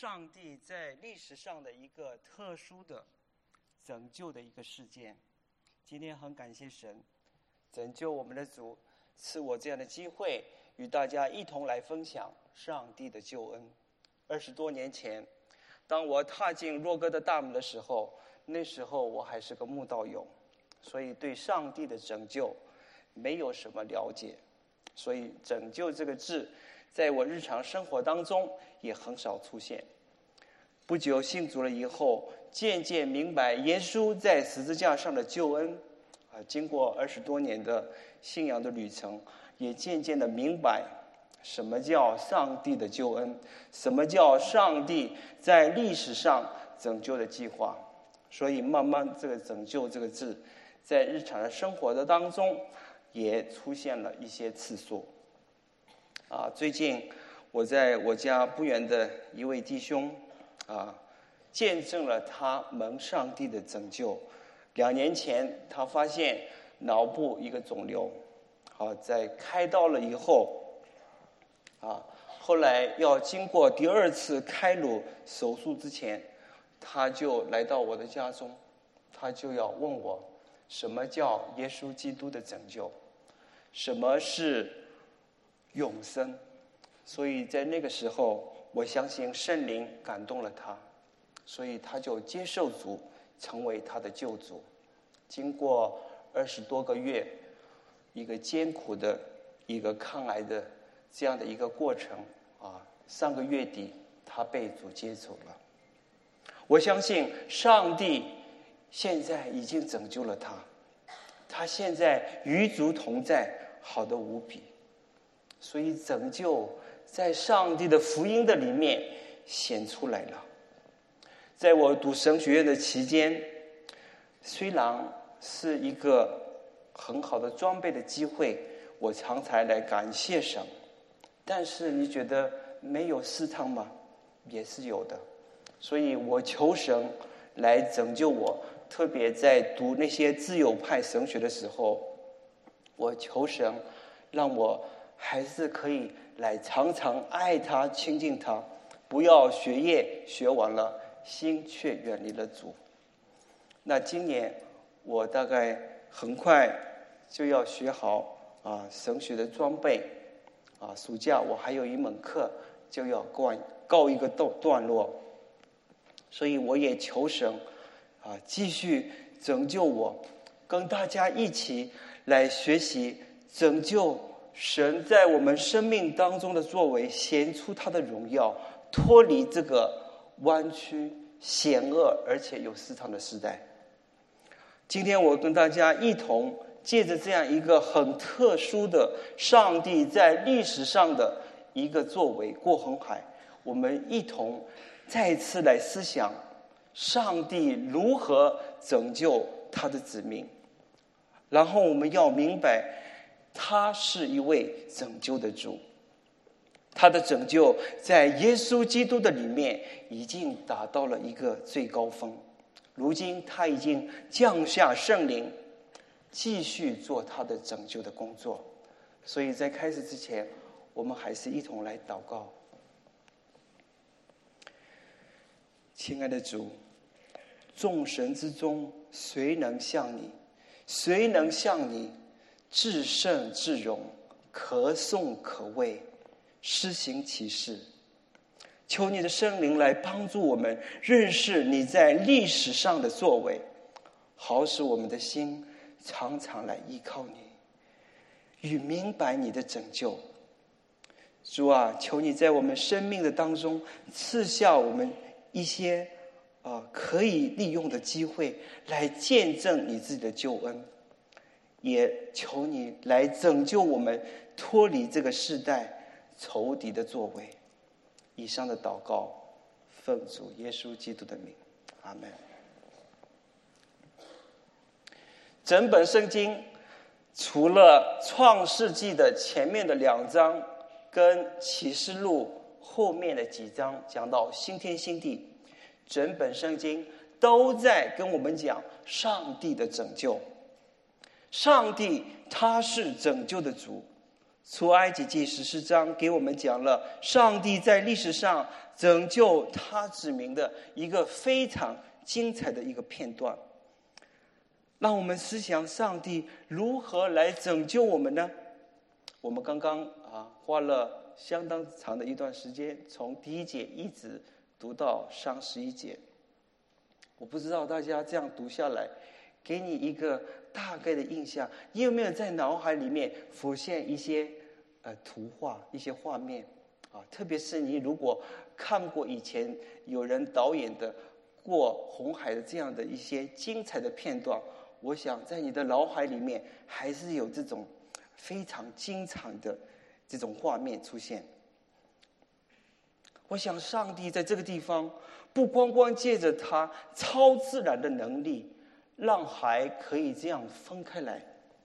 上帝在历史上的一个特殊的拯救的一个事件。今天很感谢神，拯救我们的主赐我这样的机会，与大家一同来分享上帝的救恩。20多年前，当我踏进若哥的大门的时候，那时候我还是个慕道友，所以对上帝的拯救没有什么了解，所以拯救这个字在我日常生活当中也很少出现。不久信主了以后，渐渐明白耶稣在十字架上的救恩经过20多年的信仰的旅程，也渐渐的明白什么叫上帝的救恩，什么叫上帝在历史上拯救的计划。所以慢慢这个拯救这个字在日常的生活的当中也出现了一些次数。最近我在我家不远的一位弟兄见证了他蒙上帝的拯救。2年前他发现脑部一个肿瘤，在开刀了以后后来要经过第2次开颅手术之前，他就来到我的家中，他就要问我什么叫耶稣基督的拯救，什么是永生。所以在那个时候，我相信圣灵感动了他，所以他就接受主，成为他的救主。经过20多个月，一个艰苦的一个抗癌的这样的一个过程上个月底他被主接走了。我相信上帝现在已经拯救了他，他现在与主同在，好得无比。所以拯救在上帝的福音的里面显出来了。在我读神学院的期间，虽然是一个很好的装备的机会，我常常来感谢神，但是你觉得没有试探吗？也是有的。所以我求神来拯救我，特别在读那些自由派神学的时候，我求神让我还是可以来常常爱他亲近他，不要学业学完了心却远离了主。那今年我大概很快就要学好神学的装备暑假我还有一门课就要告一个段落，所以我也求神继续拯救我，跟大家一起来学习拯救神在我们生命当中的作为，显出他的荣耀，脱离这个弯曲险恶而且有试探的时代。今天我跟大家一同借着这样一个很特殊的上帝在历史上的一个作为过红海，我们一同再次来思想上帝如何拯救他的子民。然后我们要明白他是一位拯救的主，他的拯救在耶稣基督的里面已经达到了一个最高峰。如今他已经降下圣灵，继续做他的拯救的工作。所以在开始之前，我们还是一同来祷告。亲爱的主，众神之中谁能像你？谁能像你至圣至荣，可颂可畏，施行奇事？求你的圣灵来帮助我们认识你在历史上的作为，好使我们的心常常来依靠你，与明白你的拯救。主啊，求你在我们生命的当中赐下我们一些可以利用的机会，来见证你自己的救恩，也求你来拯救我们，脱离这个世代仇敌的作为。以上的祷告奉主耶稣基督的名，阿们。整本圣经除了创世纪的前面的2章跟启示录后面的几章讲到新天新地，整本圣经都在跟我们讲上帝的拯救。上帝他是拯救的主， 出埃及记14章给我们讲了上帝在历史上拯救他子民的一个非常精彩的一个片段。让我们思想上帝如何来拯救我们呢？我们刚刚花了相当长的一段时间，从第1节一直读到31节。我不知道大家这样读下来，给你一个大概的印象，你有没有在脑海里面浮现一些图画、一些画面啊？特别是你如果看过以前有人导演的过红海的这样的一些精彩的片段，我想在你的脑海里面还是有这种非常精彩的这种画面出现。我想上帝在这个地方不光光借着他超自然的能力，让海可以这样分开来，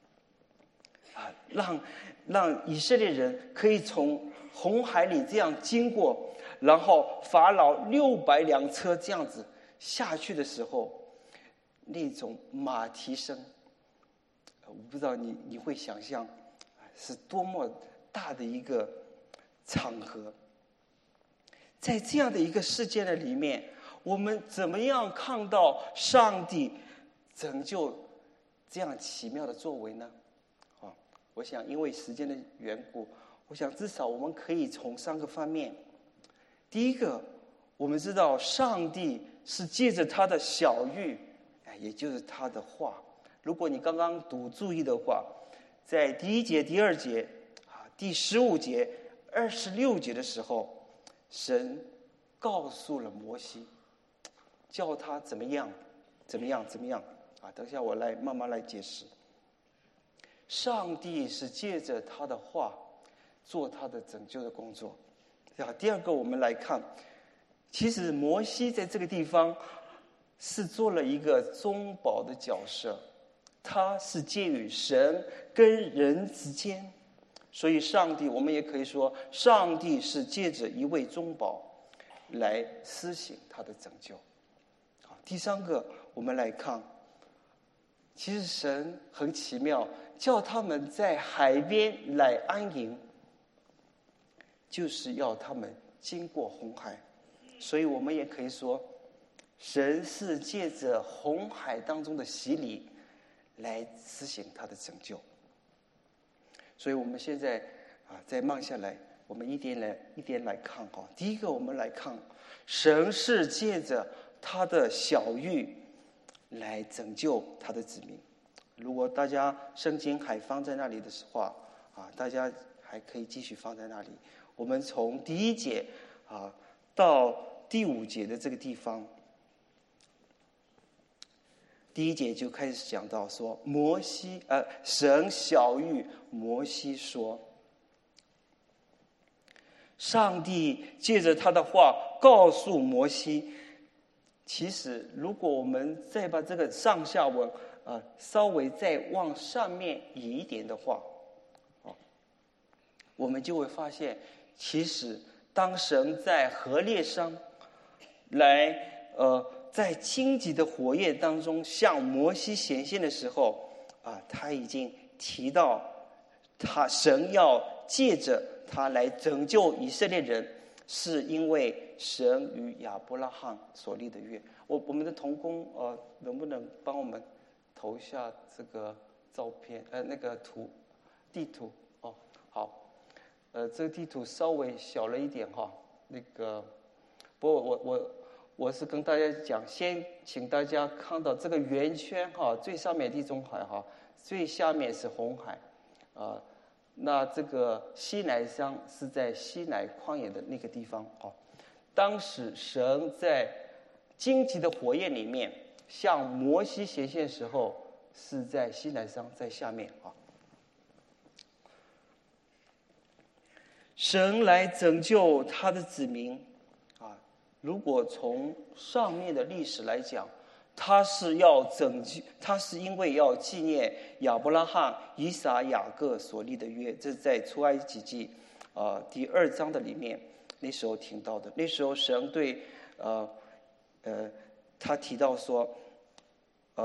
让以色列人可以从红海里这样经过，然后法老600辆车这样子下去的时候，那种马蹄声，我不知道你会想象是多么大的一个场合。在这样的一个事件的里面，我们怎么样看到上帝拯救这样奇妙的作为呢？我想因为时间的缘故，我想至少我们可以从3个方面。第一个，我们知道上帝是借着他的小谕，也就是他的话。如果你刚刚注意的话，在第1节、第2节、第15节、26节的时候，神告诉了摩西，叫他怎么样等一下我来慢慢来解释。上帝是借着他的话做他的拯救的工作。第二个，我们来看，其实摩西在这个地方是做了一个中保的角色，他是介于神跟人之间，所以上帝，我们也可以说上帝是借着一位中保来施行他的拯救。第3个，我们来看，其实神很奇妙，叫他们在海边来安营，就是要他们经过红海。所以我们也可以说，神是借着红海当中的洗礼来施行他的拯救。所以我们现在再慢下来，我们一点来看。第一个，我们来看神是借着他的小谕来拯救他的子民。如果大家圣经还放在那里的话，大家还可以继续放在那里。我们从第1节到第5节的这个地方，第1节就开始讲到说，神小谕摩西说，上帝借着他的话告诉摩西。其实如果我们再把这个上下文稍微再往上面移一点的话，我们就会发现，其实当神在何烈山来在荆棘的火焰当中向摩西显现的时候，他已经提到神要借着他来拯救以色列人，是因为神与亚伯拉罕所立的约。我们的同工能不能帮我们投下这个照片那个地图好，这个地图稍微小了一点不过我是跟大家讲，先请大家看到这个圆圈最上面地中海最下面是红海那这个西乃山是在西乃旷野的那个地方当时神在荆棘的火焰里面向摩西显现的时候，是在西乃山在下面神来拯救他的子民如果从上面的历史来讲，他是因为要纪念亚伯拉罕、以撒、雅各所立的约，这是在出埃及记第2章的里面，那时候听到的。那时候神对他提到说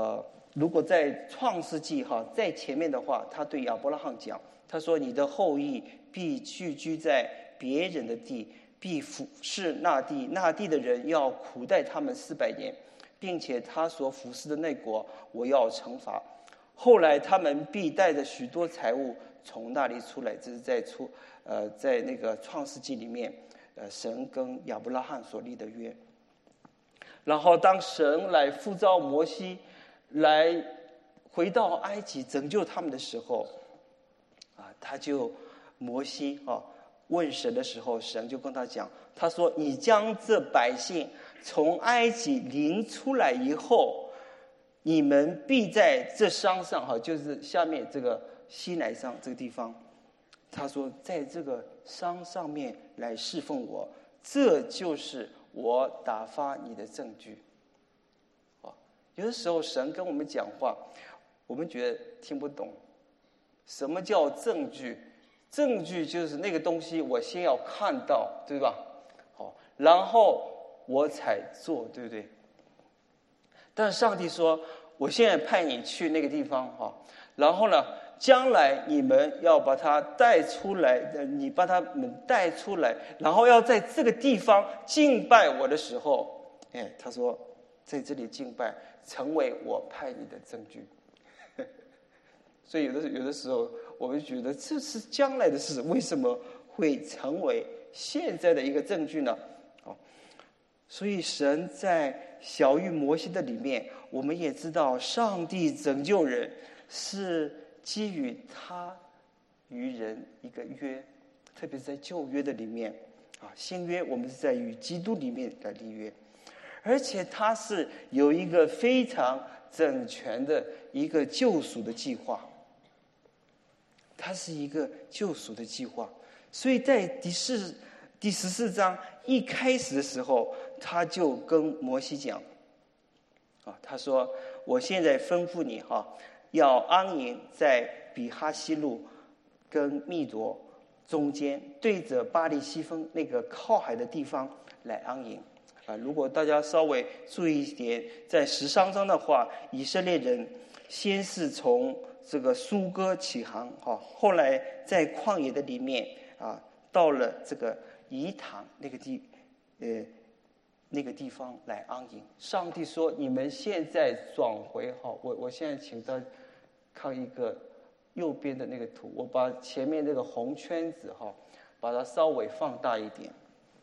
如果在创世纪在前面的话，他对亚伯拉罕讲，他说你的后裔必聚居在别人的地，必服侍那地，那地的人要苦待他们400年，并且他所服侍的那国我要惩罚。后来他们必带着许多财物从那里出来。这是在那个创世纪里面，神跟亚伯拉罕所立的约。然后当神来呼召摩西来回到埃及拯救他们的时候，他就摩西问神的时候，神就跟他讲，他说你将这百姓从埃及领出来以后，你们必在这山上就是下面这个西乃山这个地方，他说在这个山上面来侍奉我，这就是我打发你的证据。有的时候神跟我们讲话，我们觉得听不懂。什么叫证据？证据就是那个东西我先要看到，对吧？然后我才做，对不对？但是上帝说，我现在派你去那个地方，然后呢，将来你们要把他带出来，你把他们带出来，然后要在这个地方敬拜我的时候，他说在这里敬拜成为我派你的证据。所以有的时候我们觉得这是将来的事，为什么会成为现在的一个证据呢？所以神在小谕摩西的里面，我们也知道上帝拯救人是基于他与人一个约，特别是在旧约的里面新约我们是在与基督里面来立约，而且他是有一个非常整全的一个救赎的计划，它是一个救赎的计划。所以在第14章一开始的时候，他就跟摩西讲他说我现在吩咐你要安营在比哈西路跟密夺中间，对着巴黎西风那个靠海的地方来安营。如果大家稍微注意一点，在13章的话，以色列人先是从这个苏哥起航后来在旷野的里面到了这个以坦那个地方来安营。上帝说你们现在转回我现在请大家看一个右边的那个图，我把前面那个红圈子把它稍微放大一点。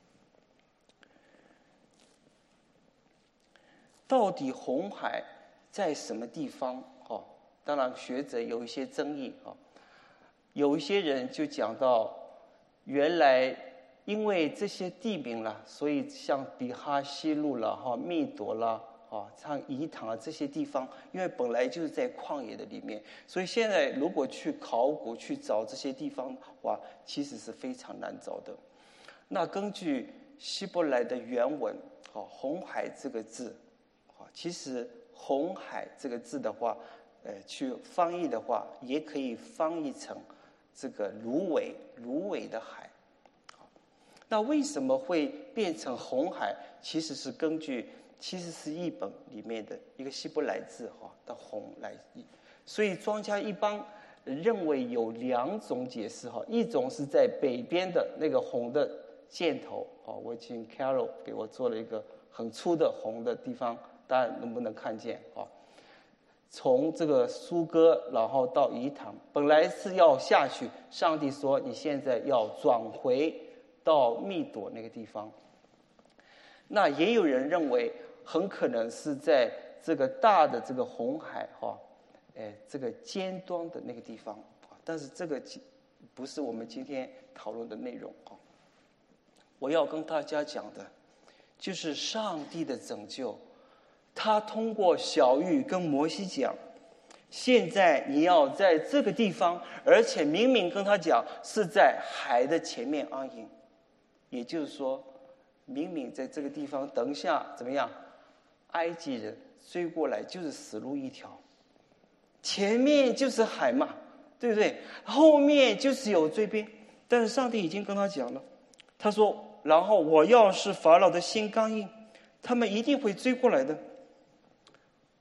到底红海在什么地方当然学者有一些争议有一些人就讲到，原来因为这些地名了，所以像比哈西路了密夺了像以坦这些地方，因为本来就是在旷野的里面，所以现在如果去考古去找这些地方的话，其实是非常难找的。那根据希伯来的原文红海这个字其实红海这个字的话去翻译的话，也可以翻译成这个芦苇的海。那为什么会变成红海？其实是根据其实是译本里面的一个希伯来字的红来译。所以庄家一般认为有2种解释一种是在北边的那个红的箭头我请 Carol 给我做了一个很粗的红的地方，大家能不能看见从这个苏哥然后到以坦，本来是要下去，上帝说你现在要转回到密夺那个地方。那也有人认为很可能是在这个大的这个红海这个尖端的那个地方，但是这个不是我们今天讨论的内容我要跟大家讲的就是上帝的拯救，他通过小谕跟摩西讲，现在你要在这个地方，而且明明跟他讲是在海的前面安营，也就是说明明在这个地方，等一下怎么样，埃及人追过来就是死路一条，前面就是海嘛，对不对？后面就是有追兵，但是上帝已经跟他讲了，他说然后我要是法老的心刚硬，他们一定会追过来的。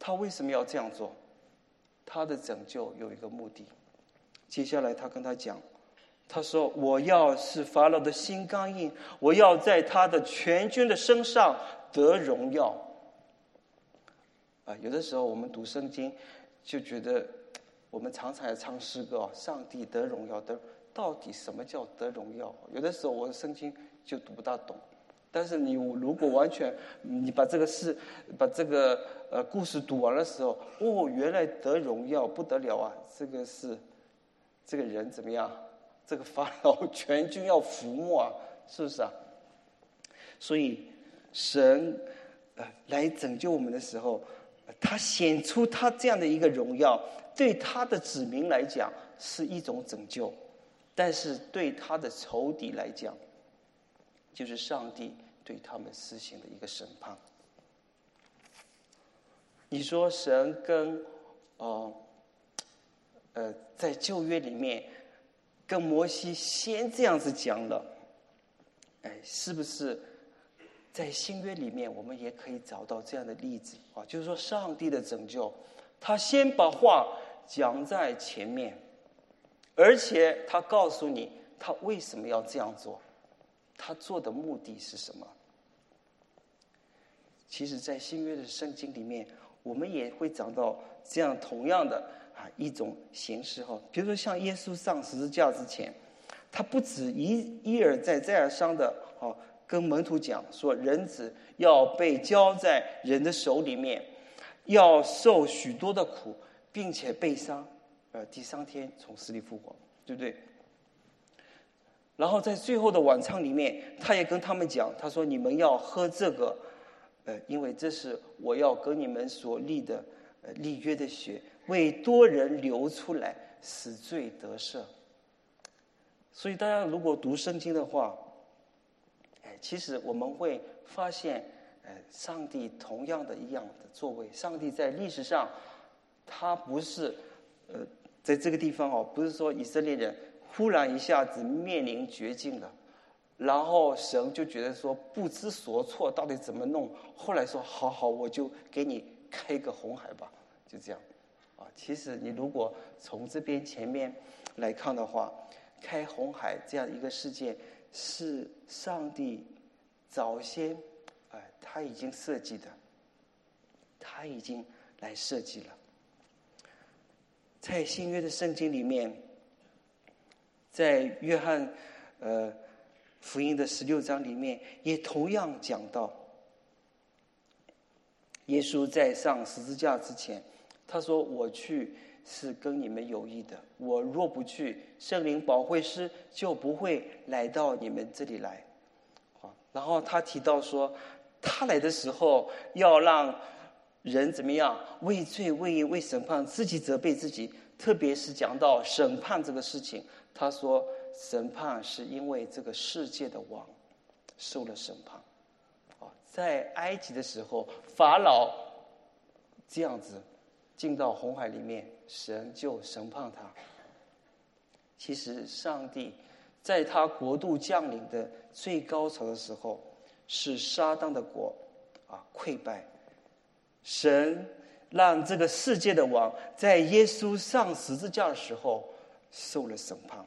他为什么要这样做？他的拯救有一个目的。接下来他跟他讲，他说我要使法老的心刚硬，我要在他的全军的身上得荣耀。有的时候我们读圣经就觉得，我们常常也唱诗歌，上帝得荣耀，到底什么叫得荣耀？有的时候我的圣经就读不大懂。但是你如果完全你把这个故事读完的时候，原来得荣耀不得了啊！这个人怎么样？这个法老全军要覆没啊，是不是啊？所以神来拯救我们的时候，他显出他这样的一个荣耀，对他的子民来讲是一种拯救，但是对他的仇敌来讲，就是上帝对他们施行的一个审判。你说神跟在旧约里面跟摩西先这样子讲了，是不是在新约里面我们也可以找到这样的例子啊？就是说上帝的拯救，他先把话讲在前面，而且他告诉你他为什么要这样做，他做的目的是什么。其实在新约的圣经里面，我们也会找到这样同样的一种形式。比如说像耶稣上十字架之前，他不止一而再再而三的跟门徒讲说，人子要被交在人的手里面，要受许多的苦，并且被杀，第3天从死里复活，对不对？然后在最后的晚餐里面，他也跟他们讲，他说你们要喝这个，因为这是我要跟你们所立的立约的血，为多人流出来，使罪得赦。所以大家如果读圣经的话，其实我们会发现，上帝同样的一样的作为。上帝在历史上，他不是在这个地方不是说以色列人忽然一下子面临绝境了，然后神就觉得说不知所措，到底怎么弄？后来说好，我就给你开一个红海吧，就这样其实你如果从这边前面来看的话，开红海这样一个事件是上帝早先他已经设计的，他已经来设计了。在新约的圣经里面，在约翰福音的16章里面也同样讲到，耶稣在上十字架之前，他说我去是跟你们有益的，我若不去，圣灵保惠师就不会来到你们这里来。然后他提到说，他来的时候要让人怎么样？为罪、为义、为审判，自己责备自己。特别是讲到审判这个事情，他说审判是因为这个世界的王受了审判。在埃及的时候，法老这样子进到红海里面，神就审判他。其实上帝在他国度降临的最高潮的时候，是撒旦的国溃败，神让这个世界的王在耶稣上十字架的时候受了审判。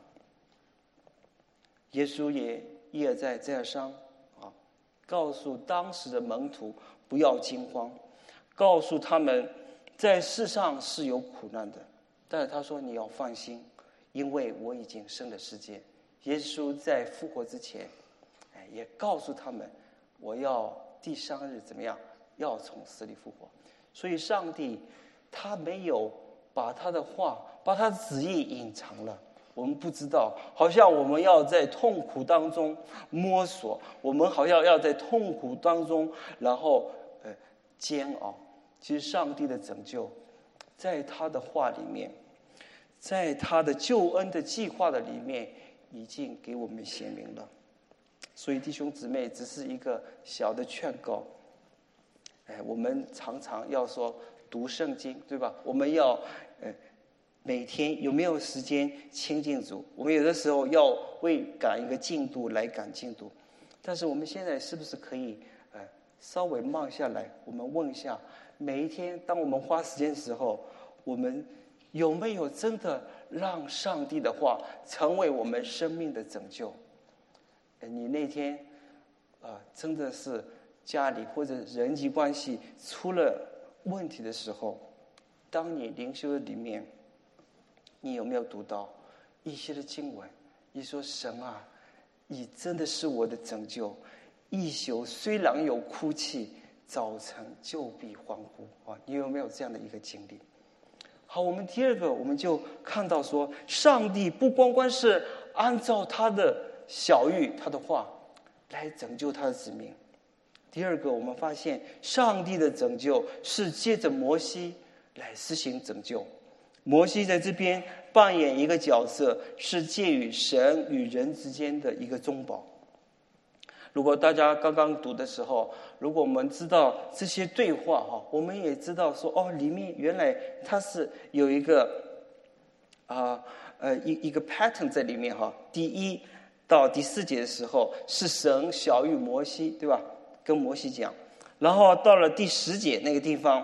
耶稣也一而再再而三告诉当时的门徒不要惊慌，告诉他们在世上是有苦难的，但是他说你要放心，因为我已经胜了世界。耶稣在复活之前也告诉他们，我要第3日怎么样，要从死里复活。所以上帝他没有把他的话，把他的旨意隐藏了，我们不知道，好像我们要在痛苦当中摸索，我们好像要在痛苦当中然后煎熬。其实上帝的拯救在他的话里面，在他的救恩的计划的里面已经给我们显明了。所以弟兄姊妹，只是一个小的劝告，我们常常要说读圣经，对吧？我们要每天有没有时间亲近主？我们有的时候要为赶一个进度来赶进度，但是我们现在是不是可以稍微慢下来，我们问一下，每一天当我们花时间的时候，我们有没有真的让上帝的话成为我们生命的拯救？你那天真的是家里或者人际关系出了问题的时候，当你灵修的里面，你有没有读到一些的经文？你说神啊，你真的是我的拯救，一宿虽然有哭泣，早晨就必欢呼啊！你有没有这样的一个经历？好，我们第二个，我们就看到说，上帝不光光是按照他的小谕他的话来拯救他的子民。第二个，我们发现上帝的拯救是借着摩西来施行拯救。摩西在这边扮演一个角色，是介于神与人之间的一个中保。如果大家刚刚读的时候，如果我们知道这些对话我们也知道说里面原来它是有一个一个 pattern 在里面第1到第4节的时候是神小谕摩西，对吧？跟摩西讲，然后到了第10节那个地方，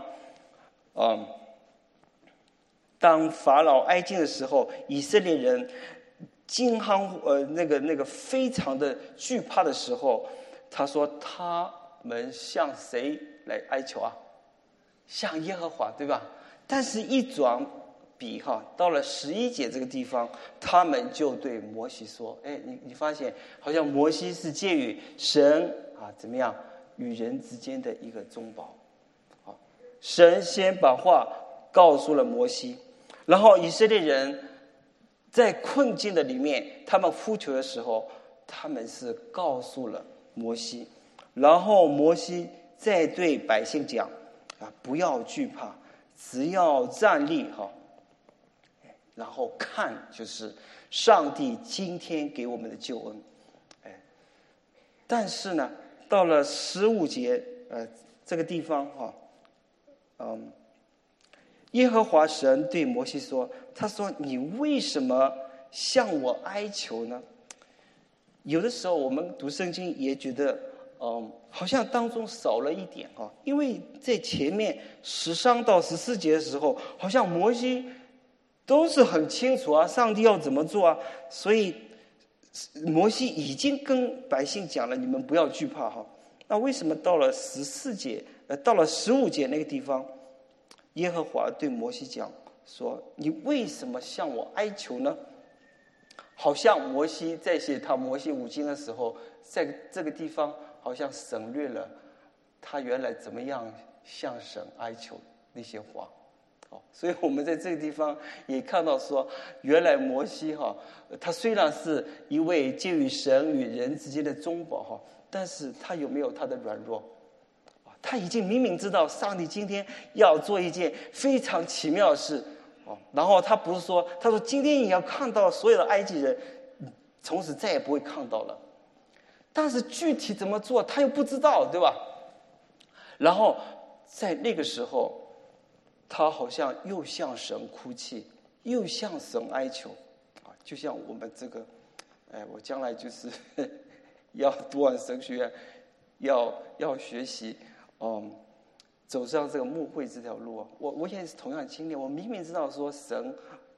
当法老挨近的时候，以色列人惊慌那个非常的惧怕的时候，他说他们向谁来哀求啊？向耶和华，对吧？但是一转笔到了11节这个地方，他们就对摩西说：你发现好像摩西是介于神怎么样与人之间的一个中保。神先把话告诉了摩西，然后以色列人在困境的里面，他们呼求的时候，他们是告诉了摩西，然后摩西再对百姓讲不要惧怕，只要站立然后看就是上帝今天给我们的救恩。但是呢，到了15节这个地方耶和华神对摩西说，他说你为什么向我哀求呢？有的时候我们读圣经也觉得好像当中少了一点因为在前面13到14节的时候，好像摩西都是很清楚上帝要怎么做所以摩西已经跟百姓讲了，你们不要惧怕那为什么到了14节到了15节那个地方，耶和华对摩西讲说，你为什么向我哀求呢？好像摩西在写他摩西五经的时候，在这个地方好像省略了他原来怎么样向神哀求那些话。所以我们在这个地方也看到说，原来摩西他虽然是一位介于神与人之间的中保但是他有没有他的软弱？他已经明明知道上帝今天要做一件非常奇妙的事然后他不是说，他说今天你要看到所有的埃及人从此再也不会看到了，但是具体怎么做他又不知道，对吧？然后在那个时候，他好像又向神哭泣，又向神哀求就像我们这个我将来就是要读完神学院，要学习走上这个牧会这条路我也是同样的经历。我明明知道说神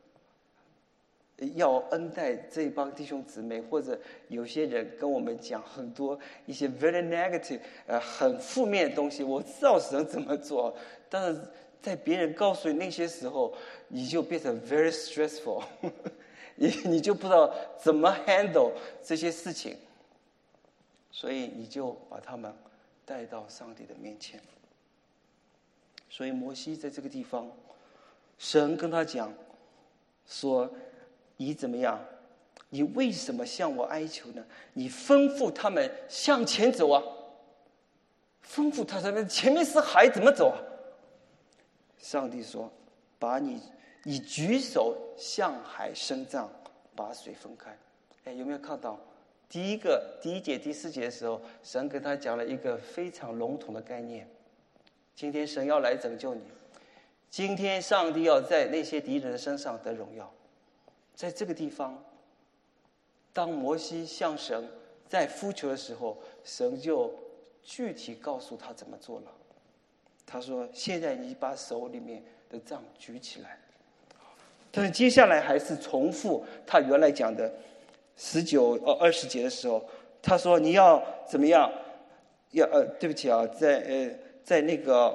要恩待这一帮弟兄姊妹，或者有些人跟我们讲很多一些 very negative 很负面的东西，我知道神怎么做，但是在别人告诉你那些时候，你就变成 very stressful 你就不知道怎么 handle 这些事情，所以你就把他们带到上帝的面前。所以摩西在这个地方，神跟他讲说，你怎么样？你为什么向我哀求呢？你吩咐他们向前走吩咐他们前面是海怎么走上帝说，把你举手向海伸张，把水分开。有没有看到第一节第4节的时候，神跟他讲了一个非常笼统的概念。今天神要来拯救你，今天上帝要在那些敌人的身上得荣耀。在这个地方，当摩西向神在呼求的时候，神就具体告诉他怎么做了。他说：“现在你把手里面的杖举起来。”但是接下来还是重复他原来讲的20节的时候，他说：“你要怎么样？对不起啊，在那个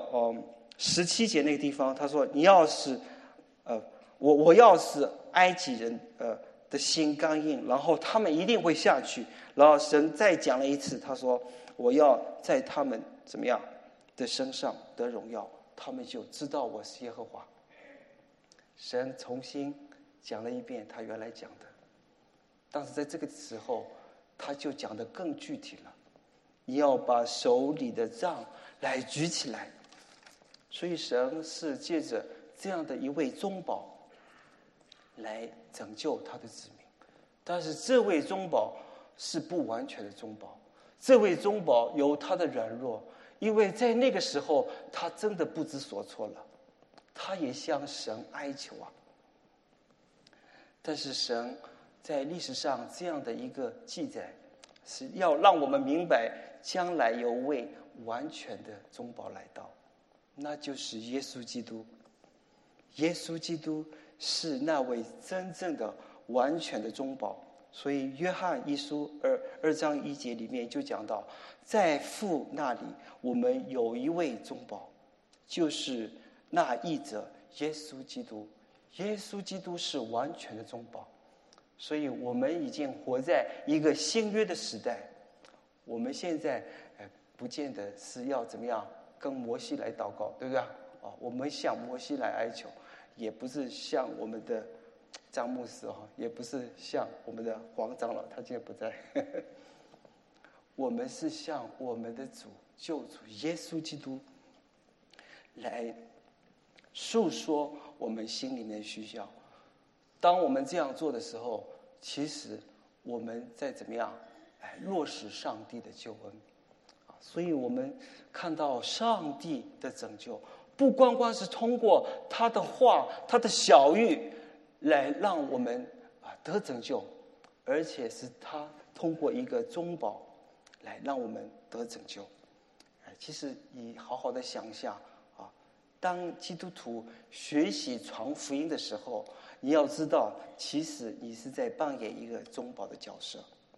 17节那个地方，他说：你要是我要是埃及人的心刚硬，然后他们一定会下去。然后神再讲了一次，他说：我要在他们怎么样的身上得荣耀，他们就知道我是耶和华。”神重新讲了一遍他原来讲的，但是在这个时候他就讲得更具体了，你要把手里的杖来举起来。所以神是借着这样的一位中保来拯救他的子民，但是这位中保是不完全的中保，这位中保有他的软弱，因为在那个时候他真的不知所措了，他也向神哀求啊。但是神在历史上这样的一个记载，是要让我们明白将来有位完全的中保来到，那就是耶稣基督。耶稣基督是那位真正的完全的中保。所以约翰一书2章1节里面就讲到，在父那里我们有一位中保，就是那义者耶稣基督。耶稣基督是完全的中保。所以我们已经活在一个新约的时代，我们现在不见得是要怎么样跟摩西来祷告，对不对啊？我们向摩西来哀求，也不是向我们的张牧师也不是向我们的黄长老，他今天不在我们是向我们的主救主耶稣基督来诉说我们心里面的需要。当我们这样做的时候，其实我们在怎么样落实上帝的救恩。所以我们看到上帝的拯救，不光光是通过他的话他的晓谕来让我们得拯救，而且是他通过一个中保来让我们得拯救。其实你好好的想一下当基督徒学习传福音的时候，你要知道其实你是在扮演一个中保的角色。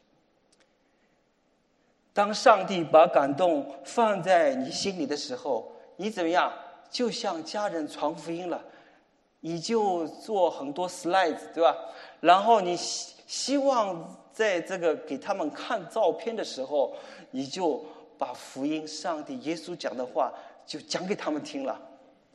当上帝把感动放在你心里的时候，你怎么样就向家人传福音了，你就做很多 slides， 对吧？然后你希望在这个给他们看照片的时候，你就把福音上帝耶稣讲的话就讲给他们听了。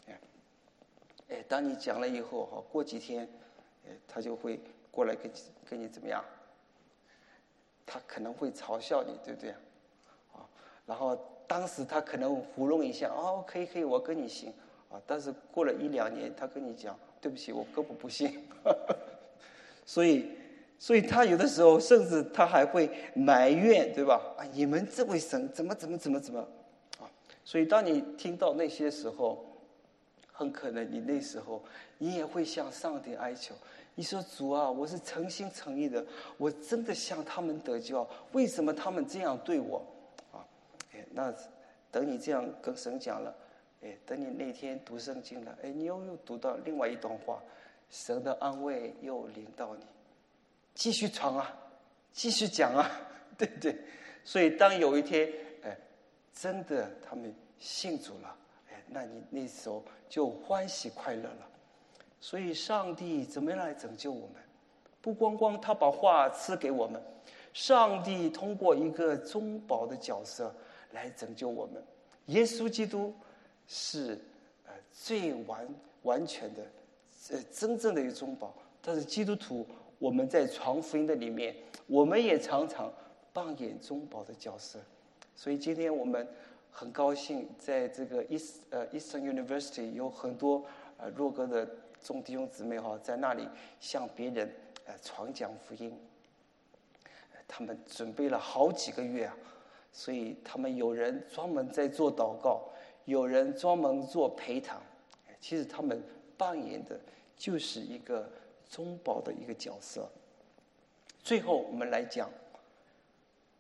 当你讲了以后过几天他就会过来跟你怎么样，他可能会嘲笑你，对不对然后当时他可能糊弄一下可以我跟你行但是过了1-2年他跟你讲，对不起我根本不信所以他有的时候甚至他还会埋怨，对吧你们这位神怎么所以当你听到那些时候，很可能你那时候你也会向上帝哀求，你说主啊，我是诚心诚意的，我真的向他们得救，为什么他们这样对我那等你这样跟神讲了，等你那天读圣经了，你又读到另外一段话，神的安慰又临到你，继续传继续讲对不对？所以当有一天真的他们信主了，那你那时候就欢喜快乐了。所以上帝怎么样来拯救我们？不光光他把话赐给我们，上帝通过一个中保的角色来拯救我们。耶稣基督是最完全的真正的一个中保。但是基督徒我们在传福音的里面，我们也常常扮演中保的角色。所以今天我们很高兴在这个Eastern University 有很多若哥的众弟兄姊妹在那里向别人传讲福音。他们准备了好几个月所以他们有人专门在做祷告，有人专门做陪谈。其实他们扮演的就是一个中保的一个角色。最后我们来讲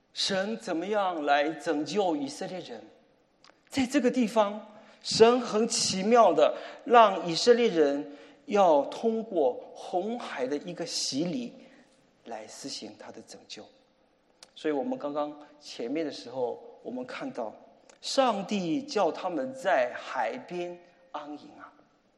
神怎么样来拯救以色列人。在这个地方，神很奇妙的让以色列人要通过红海的一个洗礼来实行他的拯救。所以我们刚刚前面的时候，我们看到上帝叫他们在海边安营啊。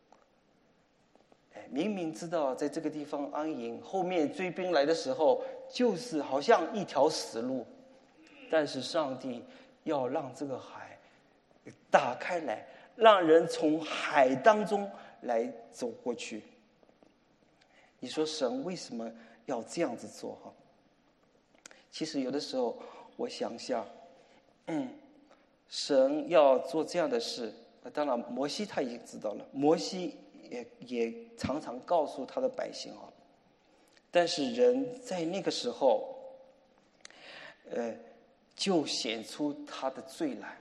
明明知道在这个地方安营，后面追兵来的时候就是好像一条死路，但是上帝要让这个海打开来，让人从海当中来走过去。你说神为什么要这样子做哈？其实有的时候我想一下，神要做这样的事，当然摩西他已经知道了，摩西也常常告诉他的百姓啊，但是人在那个时候，就显出他的罪来。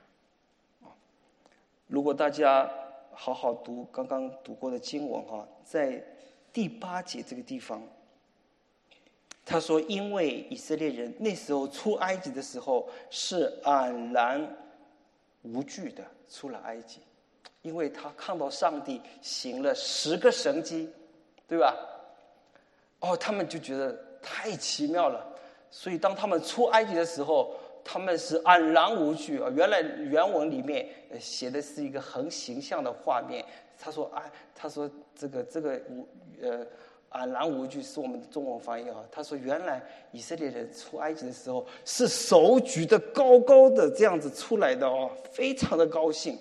如果大家好好读刚刚读过的经文哈，在第8节这个地方，他说：“因为以色列人那时候出埃及的时候是安然无惧的出了埃及。”因为他看到上帝行了10个神迹，对吧？他们就觉得太奇妙了，所以当他们出埃及的时候，他们是安然无惧啊。原来原文里面写的是一个很形象的画面。他说这个安然无惧是我们的中文翻译啊。他说原来以色列人出埃及的时候是手举得高高的这样子出来的哦，非常的高兴。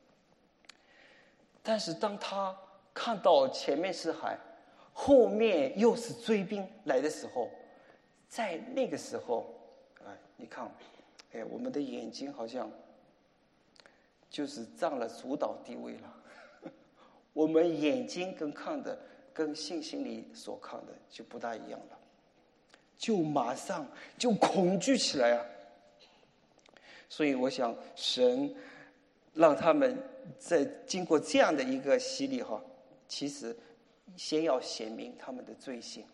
但是当他看到前面是海，后面又是追兵来的时候，在那个时候，你看，我们的眼睛好像就是占了主导地位了。我们眼睛跟信心里所看的就不大一样了，就马上就恐惧起来啊。所以我想神让他们在经过这样的一个洗礼哈，其实先要显明他们的罪性。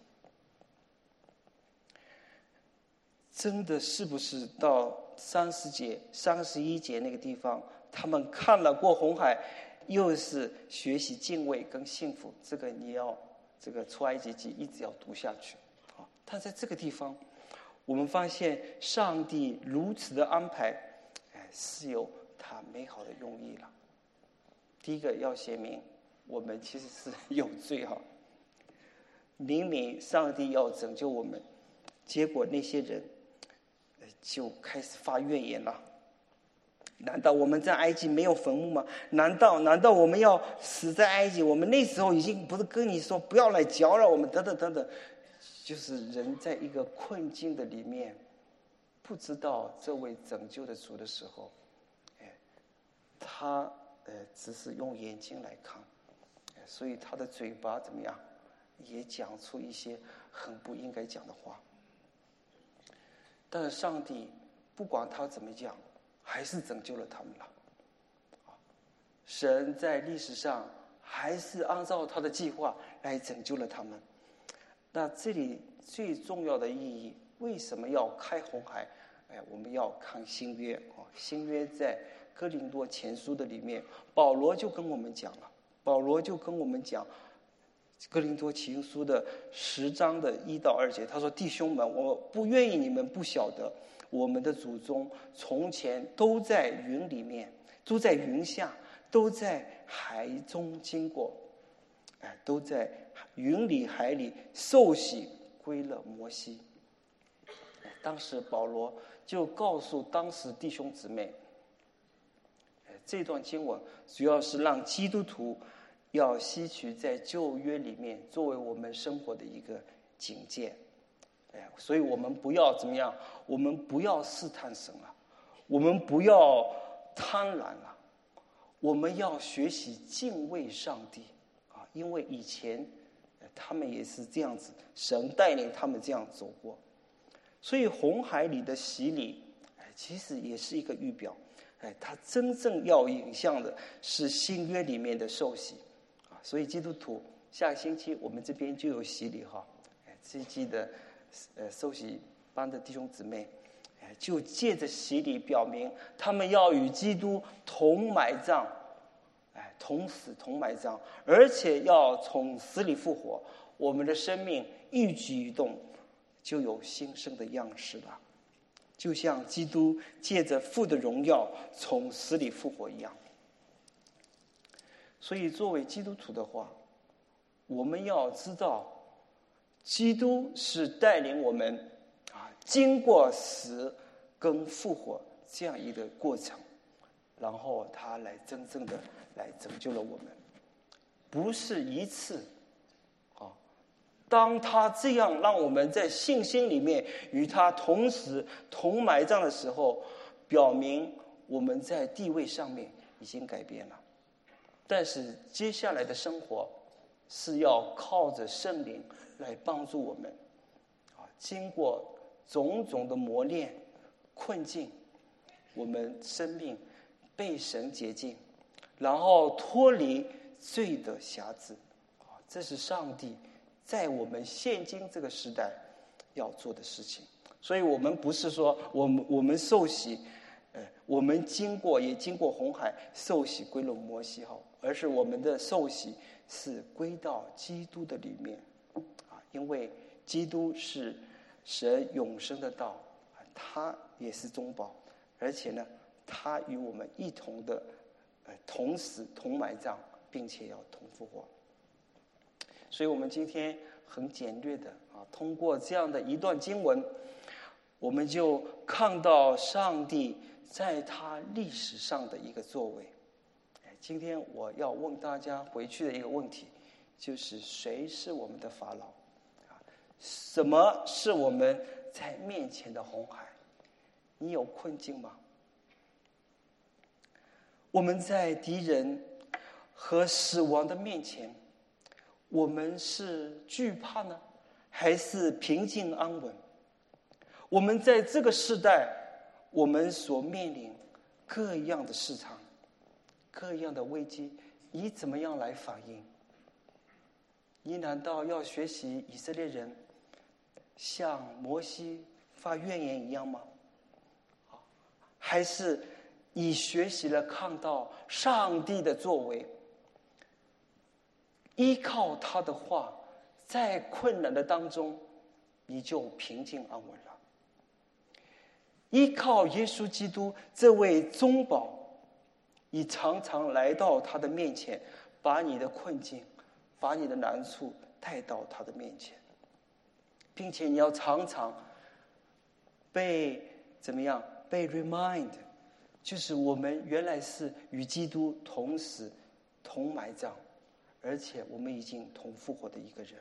真的是不是到31节那个地方，他们看了过红海，又是学习敬畏跟幸福，这个你要这个出埃及记一直要读下去。但在这个地方，我们发现上帝如此的安排，是有他美好的用意了。第一个要显明我们其实是有罪哈，明明上帝要拯救我们，结果那些人就开始发怨言了。难道我们在埃及没有坟墓吗？难道我们要死在埃及？我们那时候已经不是跟你说不要来搅扰我们等等等等。就是人在一个困境的里面，不知道这位拯救的主的时候，他只是用眼睛来看，所以他的嘴巴怎么样，也讲出一些很不应该讲的话。但是上帝不管他怎么讲，还是拯救了他们了。神在历史上还是按照他的计划来拯救了他们。那这里最重要的意义，为什么要开红海？我们要看新约。新约在哥林多前书的里面，保罗就跟我们讲了。保罗就跟我们讲哥林多前书的10章的1到2节，他说：“弟兄们，我不愿意你们不晓得，我们的祖宗从前都在云里面，都在云下，都在海中经过，都在云里海里受洗归了摩西。”当时保罗就告诉当时弟兄姊妹，这段经文主要是让基督徒要吸取在旧约里面作为我们生活的一个警戒。所以我们不要怎么样，我们不要试探神了，我们不要贪婪了，我们要学习敬畏上帝啊！因为以前他们也是这样子，神带领他们这样走过。所以红海里的洗礼，其实也是一个预表，它真正要影像的是新约里面的受洗啊。所以基督徒下个星期我们这边就有洗礼哈，这一季的受洗班的弟兄姊妹， 就借着洗礼表明他们要与基督同埋葬，同死同埋葬，而且要从死里复活。我们的生命一举一动就有新生的样式了，就像基督借着父的荣耀从死里复活一样。所以作为基督徒的话，我们要知道基督是带领我们经过死跟复活这样一个过程，然后他来真正的来拯救了我们，不是一次。当他这样让我们在信心里面与他同死同埋葬的时候，表明我们在地位上面已经改变了。但是接下来的生活是要靠着圣灵来帮助我们，经过种种的磨练困境，我们生命被神洁净，然后脱离罪的辖制。这是上帝在我们现今这个时代要做的事情。所以我们不是说我们受洗，我们经过红海受洗归入摩西号，而是我们的受洗是归到基督的里面，因为基督是神永生的道，他也是中保，而且呢，他与我们一同的同死同埋葬，并且要同复活。所以我们今天很简略的通过这样的一段经文，我们就看到上帝在他历史上的一个作为。今天我要问大家回去的一个问题，就是谁是我们的法老？什么是我们在面前的红海？你有困境吗？我们在敌人和死亡的面前，我们是惧怕呢，还是平静安稳？我们在这个世代，我们所面临各样的市场、各样的危机，你怎么样来反应？你难道要学习以色列人向摩西发怨言一样吗？还是你学习了看到上帝的作为，依靠他的话，在困难的当中你就平静安稳了？依靠耶稣基督这位中保，你常常来到他的面前，把你的困境，把你的难处带到他的面前，并且你要常常被被 remind， 就是我们原来是与基督同死同埋葬，而且我们已经同复活的一个人。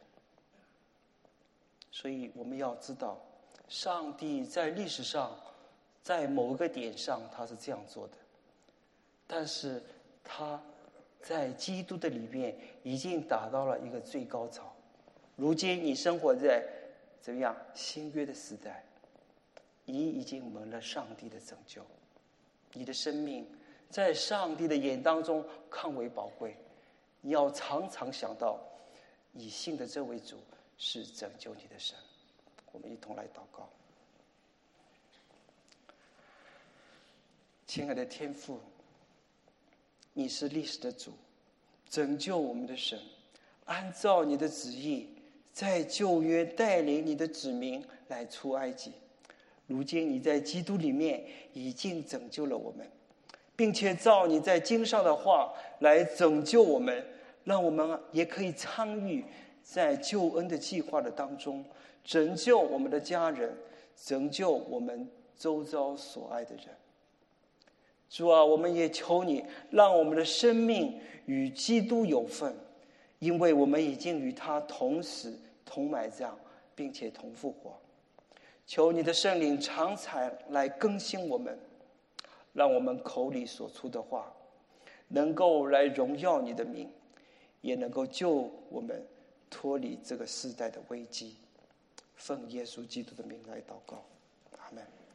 所以我们要知道，上帝在历史上在某个点上他是这样做的，但是他在基督的里面已经达到了一个最高潮。如今你生活在新约的时代，你已经蒙了上帝的拯救，你的生命在上帝的眼当中看为宝贵。你要常常想到你信的这位主是拯救你的神。我们一同来祷告。亲爱的天父，你是历史的主，拯救我们的神，按照你的旨意在旧约带领你的子民来出埃及。如今你在基督里面已经拯救了我们，并且照你在经上的话来拯救我们，让我们也可以参与在救恩的计划的当中，拯救我们的家人，拯救我们周遭所爱的人。主啊，我们也求你让我们的生命与基督有份，因为我们已经与他同死同埋葬，并且同复活。求你的圣灵常常来更新我们，让我们口里所出的话能够来荣耀你的名，也能够救我们脱离这个世代的危机。奉耶稣基督的名来祷告，阿们。